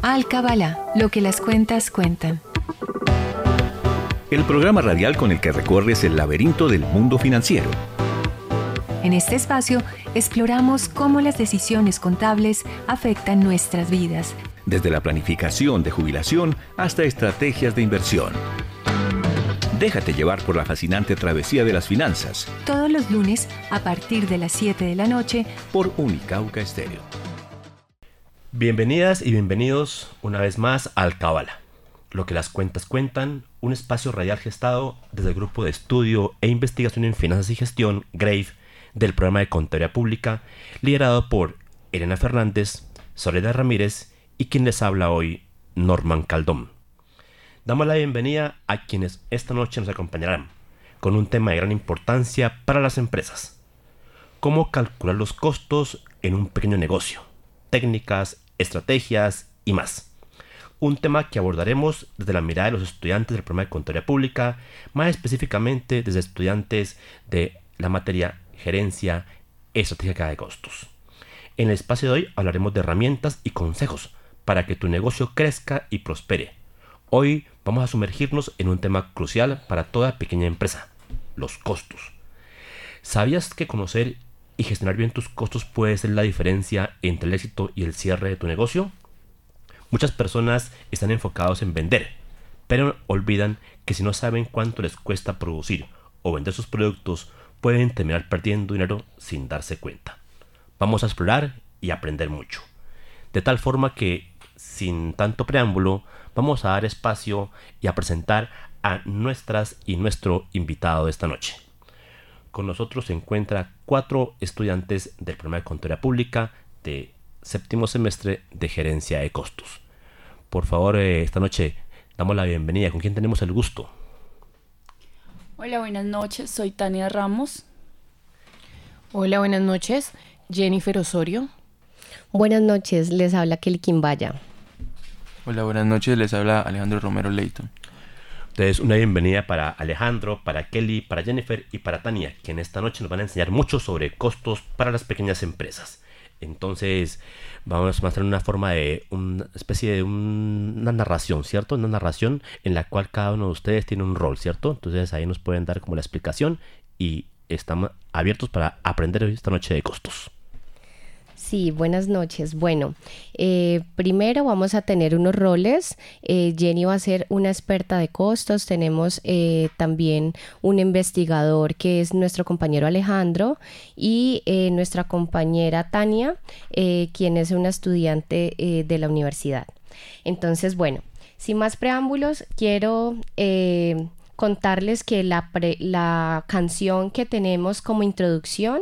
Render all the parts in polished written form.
Alcabala, lo que las cuentas cuentan. El programa radial con el que recorres el laberinto del mundo financiero. En este espacio exploramos cómo las decisiones contables afectan nuestras vidas. Desde la planificación de jubilación hasta estrategias de inversión. Déjate llevar por la fascinante travesía de las finanzas. Todos los lunes a partir de las 7 de la noche por Unicauca Estéreo. Bienvenidas y bienvenidos una vez más a Alcabala, lo que las cuentas cuentan, un espacio radial gestado desde el Grupo de Estudio e Investigación en Finanzas y Gestión, GRAVE, del Programa de Contabilidad Pública, liderado por Elena Fernández, Soledad Ramírez y quien les habla hoy, Norman Caldón. Damos la bienvenida a quienes esta noche nos acompañarán con un tema de gran importancia para las empresas: cómo calcular los costos en un pequeño negocio, técnicas, estrategias y más. Un tema que abordaremos desde la mirada de los estudiantes del programa de Contabilidad Pública, más específicamente desde estudiantes de la materia Gerencia Estratégica de Costos. En el espacio de hoy hablaremos de herramientas y consejos para que tu negocio crezca y prospere. Hoy vamos a sumergirnos en un tema crucial para toda pequeña empresa: los costos. ¿Sabías que conocer y gestionar bien tus costos puede ser la diferencia entre el éxito y el cierre de tu negocio? Muchas personas están enfocados en vender, pero olvidan que si no saben cuánto les cuesta producir o vender sus productos, pueden terminar perdiendo dinero sin darse cuenta. Vamos a explorar y aprender mucho. De tal forma que, sin tanto preámbulo, vamos a dar espacio y a presentar a nuestras y nuestro invitado de esta noche. Con nosotros se encuentran 4 estudiantes del programa de Contabilidad Pública de séptimo semestre de Gerencia de Costos. Por favor, esta noche damos la bienvenida. ¿Con quién tenemos el gusto? Hola, buenas noches. Soy Tania Ramos. Hola, buenas noches. Jennifer Osorio. Buenas noches, les habla Kelly Quimbaya. Hola, buenas noches, les habla Alejandro Romero Leighton. Entonces, una bienvenida para Alejandro, para Kelly, para Jennifer y para Tania, que en esta noche nos van a enseñar mucho sobre costos para las pequeñas empresas. Entonces, vamos a hacer una forma de una especie de una narración, ¿cierto? Una narración en la cual cada uno de ustedes tiene un rol, ¿cierto? Entonces, ahí nos pueden dar como la explicación y estamos abiertos para aprender esta noche de costos. Sí, buenas noches. Bueno, primero vamos a tener unos roles. Jenny va a ser una experta de costos. Tenemos también un investigador que es nuestro compañero Alejandro y nuestra compañera Tania, quien es una estudiante de la universidad. Entonces, bueno, sin más preámbulos, quiero contarles que la canción que tenemos como introducción,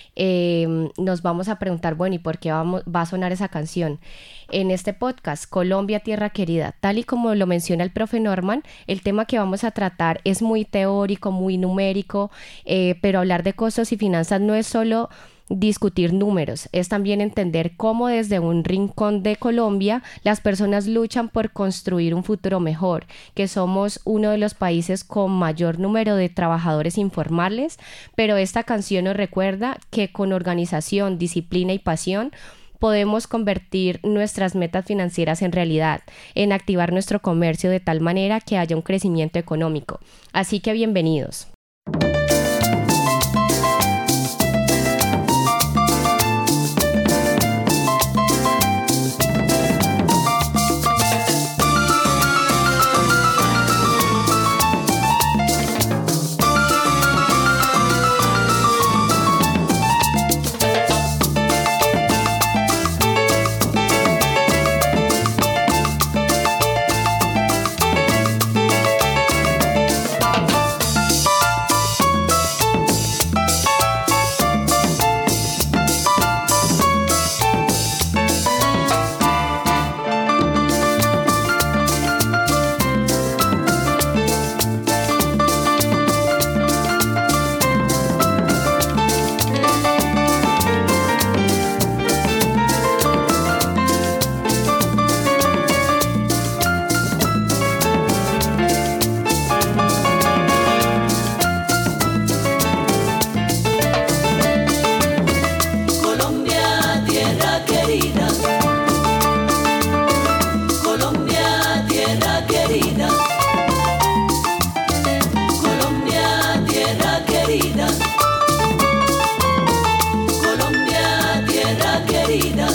nos vamos a preguntar, bueno, ¿y por qué va a sonar esa canción? En este podcast, Colombia, Tierra Querida, tal y como lo menciona el profe Norman, el tema que vamos a tratar es muy teórico, muy numérico, pero hablar de costos y finanzas no es solo discutir números, es también entender cómo desde un rincón de Colombia las personas luchan por construir un futuro mejor, que somos uno de los países con mayor número de trabajadores informales, pero esta canción nos recuerda que con organización, disciplina y pasión podemos convertir nuestras metas financieras en realidad, en activar nuestro comercio de tal manera que haya un crecimiento económico. Así que bienvenidos. querida.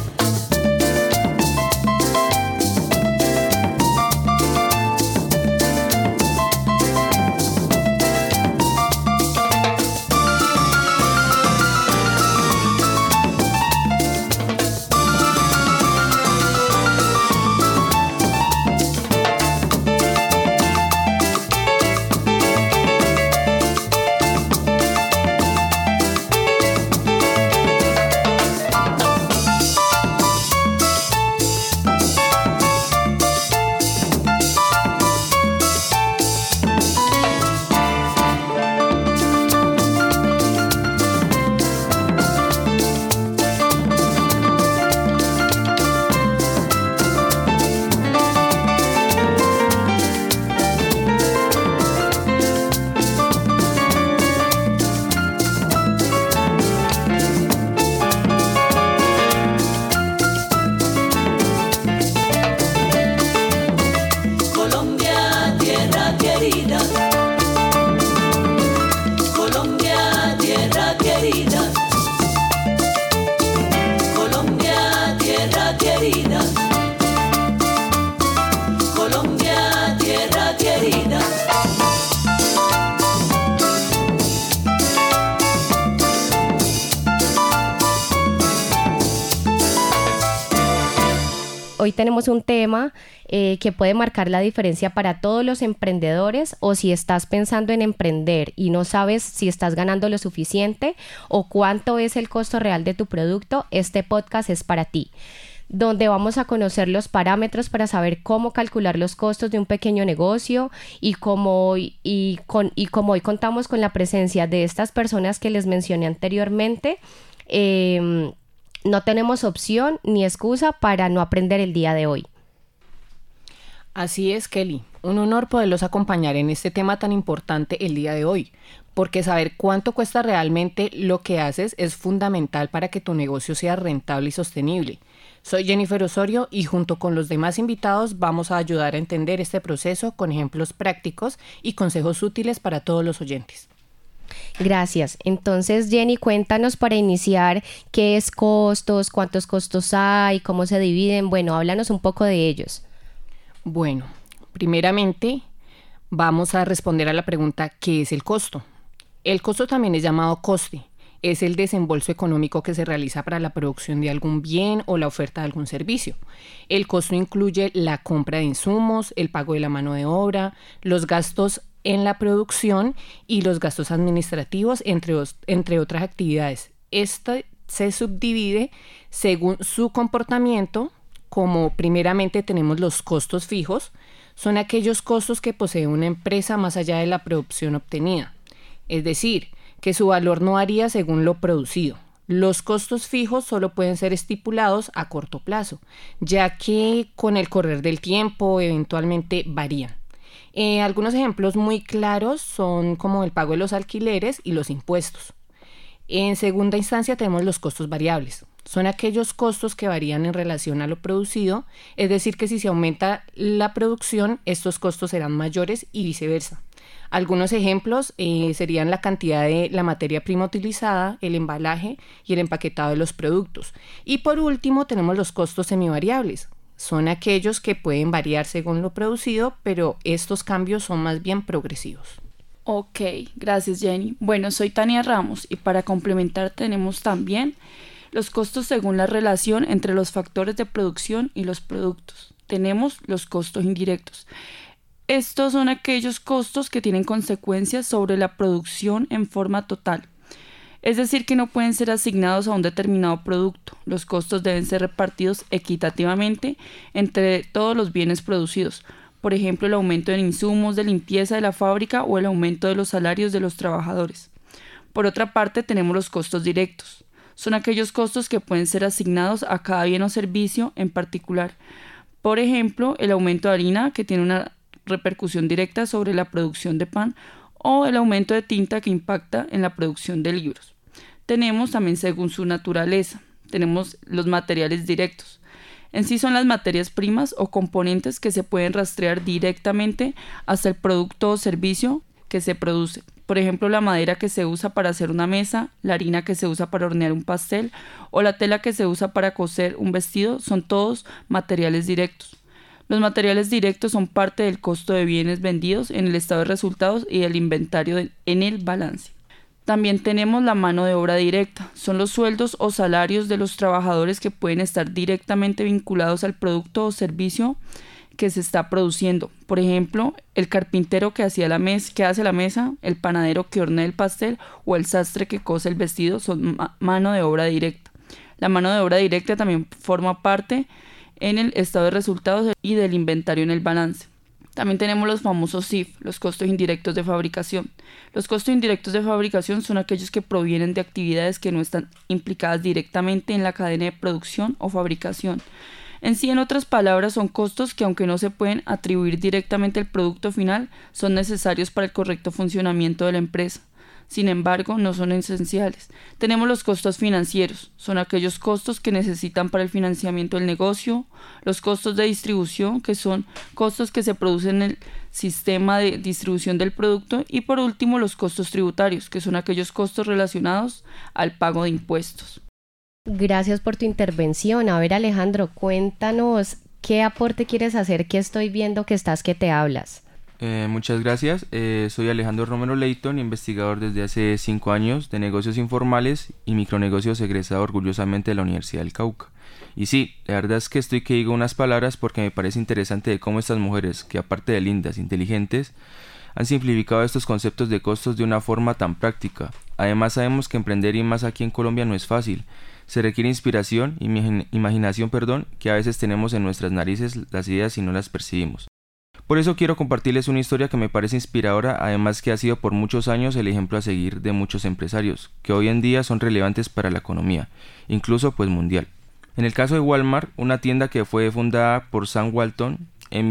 Colombia, tierra querida. Colombia, tierra querida. Colombia, tierra querida. Hoy tenemos un tema que puede marcar la diferencia para todos los emprendedores, o si estás pensando en emprender y no sabes si estás ganando lo suficiente o cuánto es el costo real de tu producto, este podcast es para ti, donde vamos a conocer los parámetros para saber cómo calcular los costos de un pequeño negocio y como hoy contamos con la presencia de estas personas que les mencioné anteriormente, no tenemos opción ni excusa para no aprender el día de hoy. Así es, Kelly. Un honor poderlos acompañar en este tema tan importante el día de hoy, porque saber cuánto cuesta realmente lo que haces es fundamental para que tu negocio sea rentable y sostenible. Soy Jennifer Osorio y junto con los demás invitados vamos a ayudar a entender este proceso con ejemplos prácticos y consejos útiles para todos los oyentes. Gracias. Entonces, Jenny, cuéntanos para iniciar qué es costos, cuántos costos hay, cómo se dividen. Bueno, háblanos un poco de ellos. Bueno, primeramente vamos a responder a la pregunta ¿qué es el costo? El costo también es llamado coste. Es el desembolso económico que se realiza para la producción de algún bien o la oferta de algún servicio. El costo incluye la compra de insumos, el pago de la mano de obra, los gastos en la producción y los gastos administrativos, entre otras actividades. Esta se subdivide según su comportamiento, como primeramente tenemos los costos fijos, son aquellos costos que posee una empresa más allá de la producción obtenida, es decir, que su valor no varía según lo producido. Los costos fijos solo pueden ser estipulados a corto plazo, ya que con el correr del tiempo eventualmente varían. Algunos ejemplos muy claros son como el pago de los alquileres y los impuestos. En segunda instancia tenemos los costos variables. Son aquellos costos que varían en relación a lo producido, es decir, que si se aumenta la producción, estos costos serán mayores y viceversa. Algunos ejemplos serían la cantidad de la materia prima utilizada, el embalaje y el empaquetado de los productos. Y por último tenemos los costos semivariables. Son aquellos que pueden variar según lo producido, pero estos cambios son más bien progresivos. Ok, gracias Jenny. Bueno, soy Tania Ramos y para complementar tenemos también los costos según la relación entre los factores de producción y los productos. Tenemos los costos indirectos. Estos son aquellos costos que tienen consecuencias sobre la producción en forma total. Es decir, que no pueden ser asignados a un determinado producto. Los costos deben ser repartidos equitativamente entre todos los bienes producidos. Por ejemplo, el aumento de insumos de limpieza de la fábrica o el aumento de los salarios de los trabajadores. Por otra parte, tenemos los costos directos. Son aquellos costos que pueden ser asignados a cada bien o servicio en particular. Por ejemplo, el aumento de harina, que tiene una repercusión directa sobre la producción de pan, o el aumento de tinta que impacta en la producción de libros. Tenemos también según su naturaleza, tenemos los materiales directos. En sí son las materias primas o componentes que se pueden rastrear directamente hasta el producto o servicio que se produce. Por ejemplo, la madera que se usa para hacer una mesa, la harina que se usa para hornear un pastel o la tela que se usa para coser un vestido son todos materiales directos. Los materiales directos son parte del costo de bienes vendidos en el estado de resultados y del inventario en el balance. También tenemos la mano de obra directa. Son los sueldos o salarios de los trabajadores que pueden estar directamente vinculados al producto o servicio que se está produciendo. Por ejemplo, el carpintero que hace la mesa, el panadero que hornea el pastel o el sastre que cose el vestido son mano de obra directa. La mano de obra directa también forma parte en el estado de resultados y del inventario en el balance. También tenemos los famosos CIF, los costos indirectos de fabricación. Los costos indirectos de fabricación son aquellos que provienen de actividades que no están implicadas directamente en la cadena de producción o fabricación. En sí, en otras palabras, son costos que, aunque no se pueden atribuir directamente al producto final, son necesarios para el correcto funcionamiento de la empresa. Sin embargo, no son esenciales. Tenemos los costos financieros, son aquellos costos que necesitan para el financiamiento del negocio, los costos de distribución, que son costos que se producen en el sistema de distribución del producto, y por último los costos tributarios, que son aquellos costos relacionados al pago de impuestos. Gracias por tu intervención. A ver, Alejandro, cuéntanos qué aporte quieres hacer, que estoy viendo que estás que te hablas. Muchas gracias. Soy Alejandro Romero Leighton, investigador desde hace 5 años de negocios informales y micronegocios, egresado orgullosamente de la Universidad del Cauca. Y sí, la verdad es que estoy que digo unas palabras porque me parece interesante de cómo estas mujeres, que aparte de lindas, inteligentes, han simplificado estos conceptos de costos de una forma tan práctica. Además sabemos que emprender y más aquí en Colombia no es fácil. Se requiere inspiración y imaginación, que a veces tenemos en nuestras narices las ideas y no las percibimos. Por eso quiero compartirles una historia que me parece inspiradora, además que ha sido por muchos años el ejemplo a seguir de muchos empresarios, que hoy en día son relevantes para la economía, incluso mundial. En el caso de Walmart, una tienda que fue fundada por Sam Walton en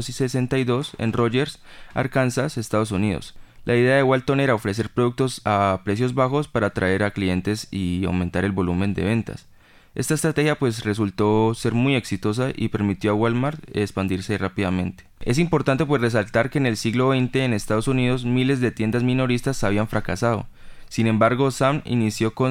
1962 en Rogers, Arkansas, Estados Unidos. La idea de Walton era ofrecer productos a precios bajos para atraer a clientes y aumentar el volumen de ventas. Esta estrategia resultó ser muy exitosa y permitió a Walmart expandirse rápidamente. Es importante resaltar que en el siglo XX en Estados Unidos miles de tiendas minoristas habían fracasado. Sin embargo, Sam inició con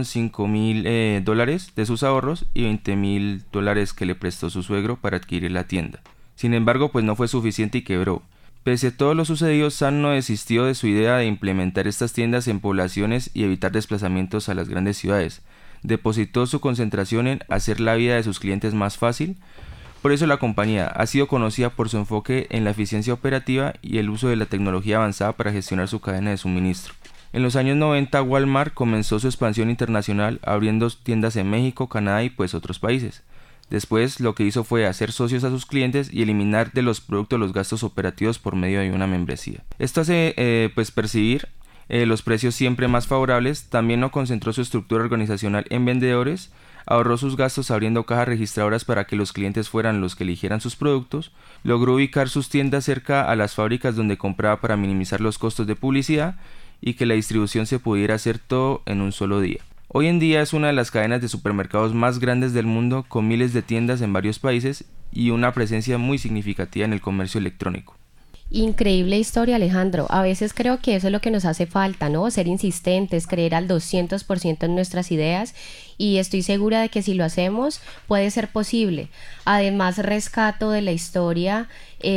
$5,000 de sus ahorros y $20,000 que le prestó su suegro para adquirir la tienda. Sin embargo, no fue suficiente y quebró. Pese a todo lo sucedido, Sam no desistió de su idea de implementar estas tiendas en poblaciones y evitar desplazamientos a las grandes ciudades. Depositó su concentración en hacer la vida de sus clientes más fácil. Por eso la compañía ha sido conocida por su enfoque en la eficiencia operativa y el uso de la tecnología avanzada para gestionar su cadena de suministro. En los años 90, Walmart comenzó su expansión internacional abriendo tiendas en México, Canadá y otros países. Después lo que hizo fue hacer socios a sus clientes y eliminar de los productos los gastos operativos por medio de una membresía. Esto hace percibir los precios siempre más favorables. También no concentró su estructura organizacional en vendedores, ahorró sus gastos abriendo cajas registradoras para que los clientes fueran los que eligieran sus productos, logró ubicar sus tiendas cerca a las fábricas donde compraba para minimizar los costos de publicidad y que la distribución se pudiera hacer todo en un solo día. Hoy en día es una de las cadenas de supermercados más grandes del mundo, con miles de tiendas en varios países y una presencia muy significativa en el comercio electrónico. Increíble historia, Alejandro. A veces creo que eso es lo que nos hace falta, ¿no? Ser insistentes, creer al 200% en nuestras ideas, y estoy segura de que si lo hacemos puede ser posible. Además, rescato de la historia,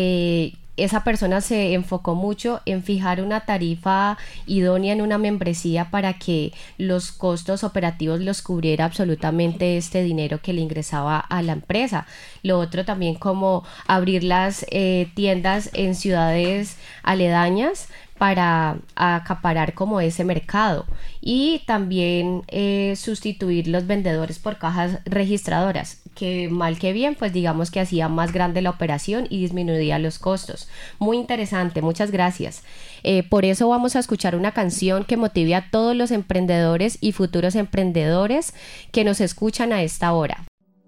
esa persona se enfocó mucho en fijar una tarifa idónea en una membresía para que los costos operativos los cubriera absolutamente este dinero que le ingresaba a la empresa. Lo otro también, como abrir las tiendas en ciudades aledañas para acaparar como ese mercado, y también sustituir los vendedores por cajas registradoras, que mal que bien digamos que hacía más grande la operación y disminuía los costos. Muy interesante, muchas gracias. Por eso vamos a escuchar una canción que motive a todos los emprendedores y futuros emprendedores que nos escuchan a esta hora.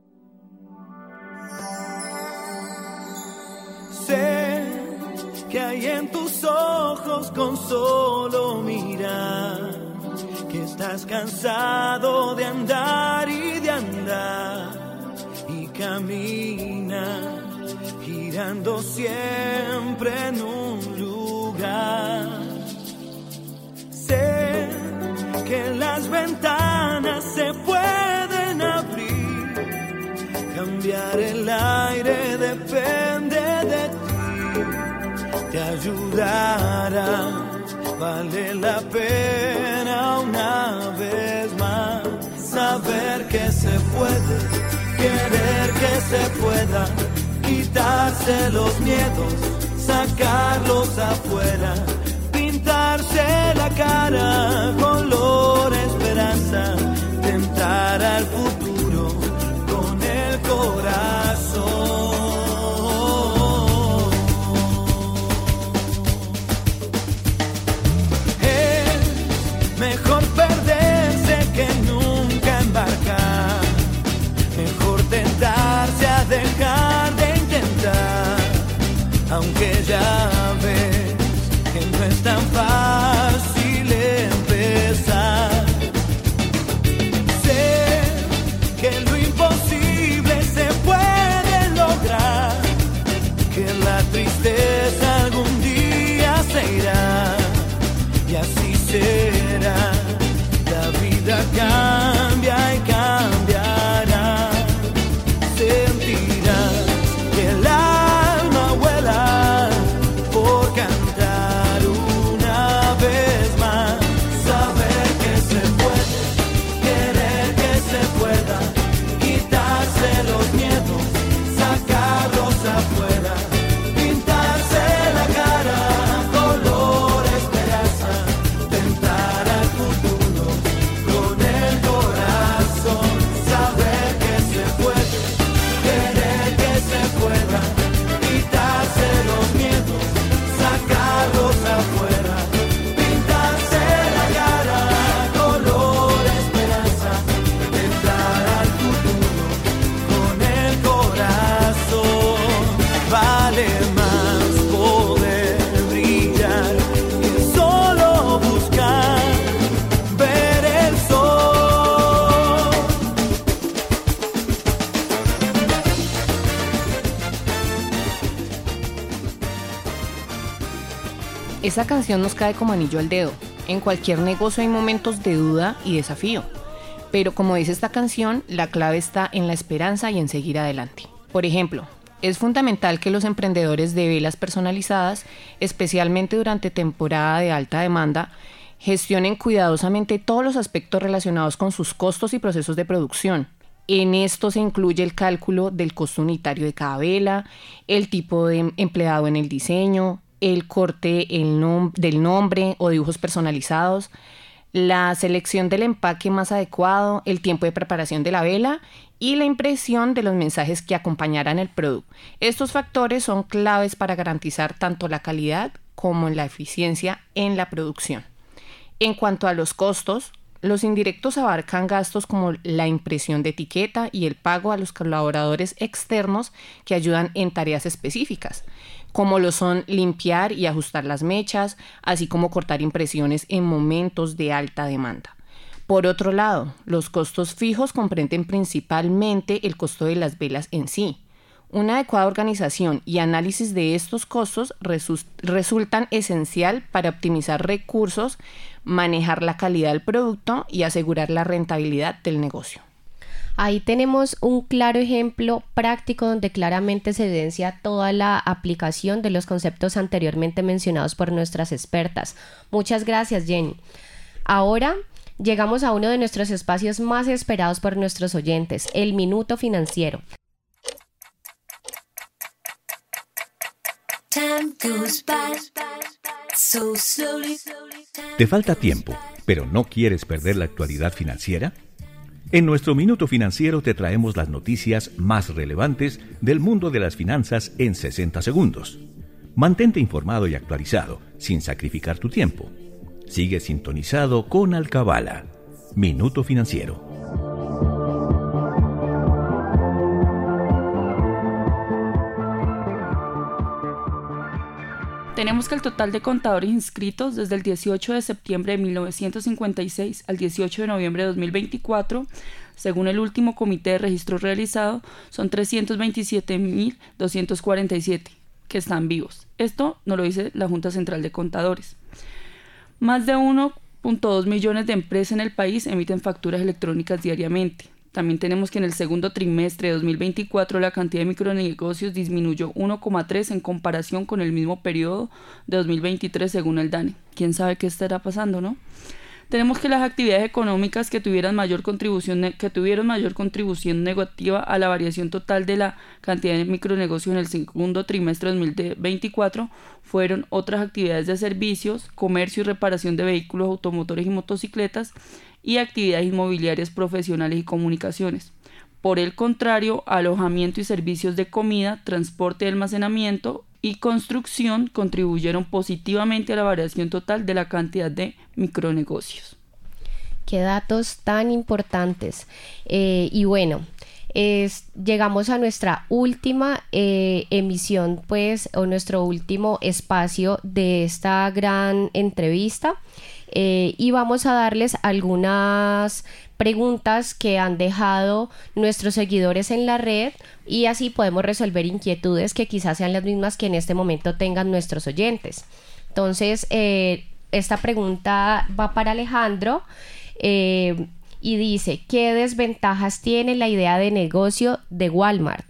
Sé que hay en tus ojos con solo mirar, que estás cansado de andar y de andar, y camina girando siempre en un lugar. que las ventanas se pueden abrir. Cambiar el aire depende de ti. Te ayudará, vale la pena una vez más. Saber que se puede, querer que se pueda, quitarse los miedos, sacarlos afuera, pintarse la cara, color esperanza, tentar al futuro con el corazón. Es mejor perderse que nunca embarcar, mejor tentarse a dejar de intentar, aunque ya ves que no es tan fácil empezar. Sé que lo imposible se puede lograr, que la tristeza algún día se irá, y así será. La vida cambia y cambiará. Sentirás que el alma vuela por cantar una vez más. Saber que se puede, querer que se pueda, quitarse los miedos, sacarlos afuera, pintarse la cara, color esperanza, tentar al futuro con el corazón. Saber que se puede, querer que se pueda, quitarse los miedos, sacarlos afuera, pintarse la cara, color esperanza, tentar al futuro con el corazón. Vale más poder brillar que solo buscar ver el sol. Esa canción nos cae como anillo al dedo. En cualquier negocio hay momentos de duda y desafío. Pero como dice esta canción, la clave está en la esperanza y en seguir adelante. Por ejemplo, es fundamental que los emprendedores de velas personalizadas, especialmente durante temporada de alta demanda, gestionen cuidadosamente todos los aspectos relacionados con sus costos y procesos de producción. En esto se incluye el cálculo del costo unitario de cada vela, el tipo de empleado en el diseño, el corte del nombre o dibujos personalizados, la selección del empaque más adecuado, el tiempo de preparación de la vela y la impresión de los mensajes que acompañarán el producto. Estos factores son claves para garantizar tanto la calidad como la eficiencia en la producción. En cuanto a los costos, los indirectos abarcan gastos como la impresión de etiqueta y el pago a los colaboradores externos que ayudan en tareas específicas, como lo son limpiar y ajustar las mechas, así como cortar impresiones en momentos de alta demanda. Por otro lado, los costos fijos comprenden principalmente el costo de las velas en sí. Una adecuada organización y análisis de estos costos resultan esencial para optimizar recursos, manejar la calidad del producto y asegurar la rentabilidad del negocio. Ahí tenemos un claro ejemplo práctico donde claramente se evidencia toda la aplicación de los conceptos anteriormente mencionados por nuestras expertas. Muchas gracias, Jenny. Ahora llegamos a uno de nuestros espacios más esperados por nuestros oyentes, el Minuto Financiero. ¿Te falta tiempo, pero no quieres perder la actualidad financiera? En nuestro Minuto Financiero te traemos las noticias más relevantes del mundo de las finanzas en 60 segundos. Mantente informado y actualizado, sin sacrificar tu tiempo. Sigue sintonizado con Alcabala. Minuto Financiero. Tenemos que el total de contadores inscritos desde el 18 de septiembre de 1956 al 18 de noviembre de 2024, según el último comité de registro realizado, son 327.247 que están vivos. Esto nos lo dice la Junta Central de Contadores. Más de 3.2 millones de empresas en el país emiten facturas electrónicas diariamente. También tenemos que en el segundo trimestre de 2024 la cantidad de micronegocios disminuyó 1,3 en comparación con el mismo periodo de 2023 según el DANE. ¿Quién sabe qué estará pasando, no? Tenemos que las actividades económicas que tuvieron mayor contribución negativa a la variación total de la cantidad de micronegocios en el segundo trimestre de 2024 fueron otras actividades de servicios, comercio y reparación de vehículos automotores y motocicletas y actividades inmobiliarias profesionales y comunicaciones. Por el contrario, alojamiento y servicios de comida, transporte y almacenamiento y construcción contribuyeron positivamente a la variación total de la cantidad de micronegocios. Qué datos tan importantes. Y bueno, llegamos a nuestra última emisión, pues, o nuestro último espacio de esta gran entrevista. Y vamos a darles algunas preguntas que han dejado nuestros seguidores en la red y así podemos resolver inquietudes que quizás sean las mismas que en este momento tengan nuestros oyentes. Entonces, esta pregunta va para Alejandro y dice, ¿qué desventajas tiene la idea de negocio de Walmart?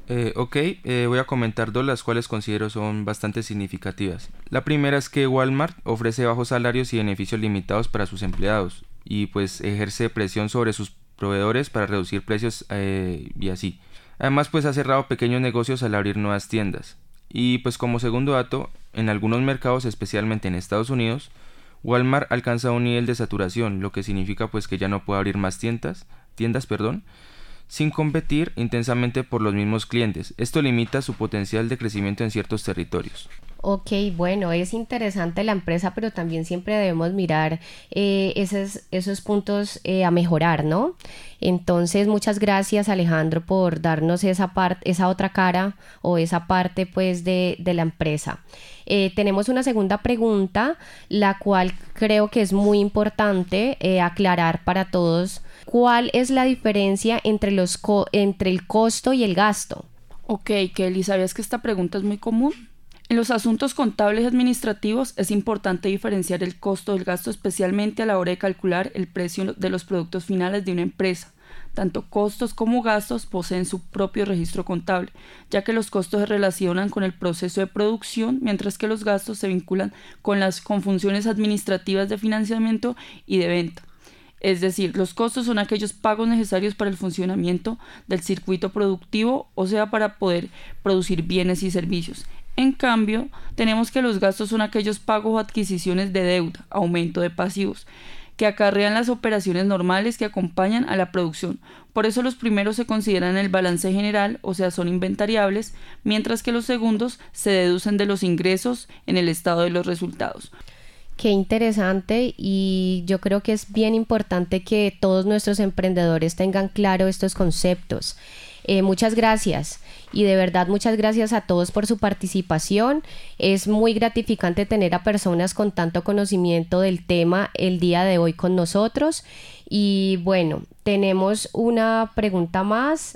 Voy a comentar dos, las cuales considero son bastante significativas. La primera es que Walmart ofrece bajos salarios y beneficios limitados para sus empleados y pues ejerce presión sobre sus proveedores para reducir precios y así. Además pues ha cerrado pequeños negocios al abrir nuevas tiendas. Y pues como segundo dato, en algunos mercados, especialmente en Estados Unidos, Walmart alcanza un nivel de saturación, lo que significa pues que ya no puede abrir más tiendas, sin competir intensamente por los mismos clientes. Esto limita su potencial de crecimiento en ciertos territorios. Ok, bueno, es interesante la empresa, pero también siempre debemos mirar esos puntos a mejorar, ¿no? Entonces, muchas gracias, Alejandro, por darnos esa otra cara o esa parte, pues, de la empresa. Tenemos una segunda pregunta, la cual creo que es muy importante aclarar para todos. ¿Cuál es la diferencia entre el costo y el gasto? Ok, Kelly, ¿sabías que esta pregunta es muy común? En los asuntos contables y administrativos es importante diferenciar el costo del gasto, especialmente a la hora de calcular el precio de los productos finales de una empresa. Tanto costos como gastos poseen su propio registro contable, ya que los costos se relacionan con el proceso de producción, mientras que los gastos se vinculan con funciones administrativas de financiamiento y de venta. Es decir, los costos son aquellos pagos necesarios para el funcionamiento del circuito productivo, o sea, para poder producir bienes y servicios. En cambio, tenemos que los gastos son aquellos pagos o adquisiciones de deuda, aumento de pasivos, que acarrean las operaciones normales que acompañan a la producción. Por eso los primeros se consideran en el balance general, o sea, son inventariables, mientras que los segundos se deducen de los ingresos en el estado de los resultados. Qué interesante, y yo creo que es bien importante que todos nuestros emprendedores tengan claro estos conceptos. Muchas gracias, y de verdad muchas gracias a todos por su participación. Es muy gratificante tener a personas con tanto conocimiento del tema el día de hoy con nosotros. Y bueno, tenemos una pregunta más,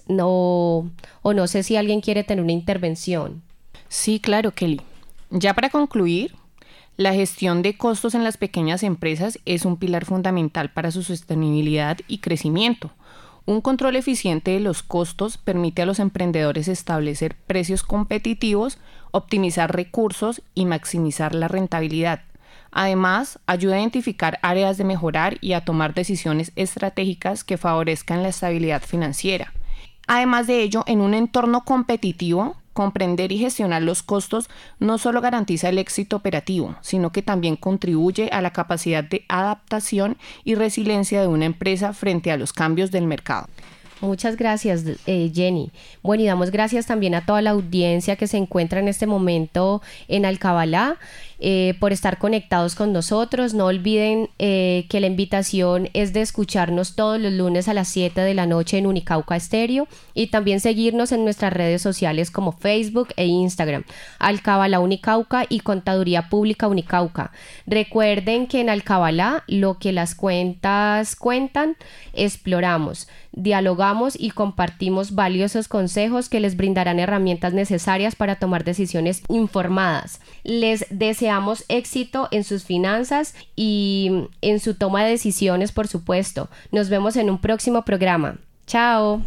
o no sé si alguien quiere tener una intervención. Sí, claro, Kelly. Ya para concluir, la gestión de costos en las pequeñas empresas es un pilar fundamental para su sostenibilidad y crecimiento. Un control eficiente de los costos permite a los emprendedores establecer precios competitivos, optimizar recursos y maximizar la rentabilidad. Además, ayuda a identificar áreas de mejorar y a tomar decisiones estratégicas que favorezcan la estabilidad financiera. Además de ello, en un entorno competitivo, comprender y gestionar los costos no solo garantiza el éxito operativo, sino que también contribuye a la capacidad de adaptación y resiliencia de una empresa frente a los cambios del mercado. Muchas gracias, Jenny. Bueno, y damos gracias también a toda la audiencia que se encuentra en este momento en Alcabalá por estar conectados con nosotros. No olviden que la invitación es de escucharnos todos los lunes a las 7 de la noche en Unicauca Estéreo y también seguirnos en nuestras redes sociales como Facebook e Instagram, Alcabalá Unicauca y Contaduría Pública Unicauca. Recuerden que en Alcabalá lo que las cuentas cuentan, exploramos, dialogamos y compartimos valiosos consejos que les brindarán herramientas necesarias para tomar decisiones informadas. Les deseamos deseamos éxito en sus finanzas y en su toma de decisiones, por supuesto. Nos vemos en un próximo programa. ¡Chao!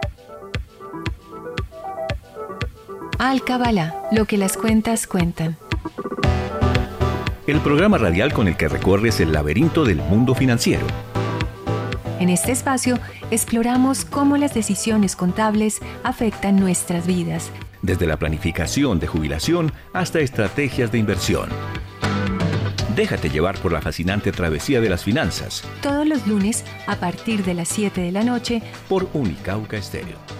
Alcabala, lo que las cuentas cuentan. El programa radial con el que recorres el laberinto del mundo financiero. En este espacio exploramos cómo las decisiones contables afectan nuestras vidas, Desde la planificación de jubilación hasta estrategias de inversión. Déjate llevar por la fascinante travesía de las finanzas todos los lunes a partir de las 7 de la noche por Unicauca Estéreo.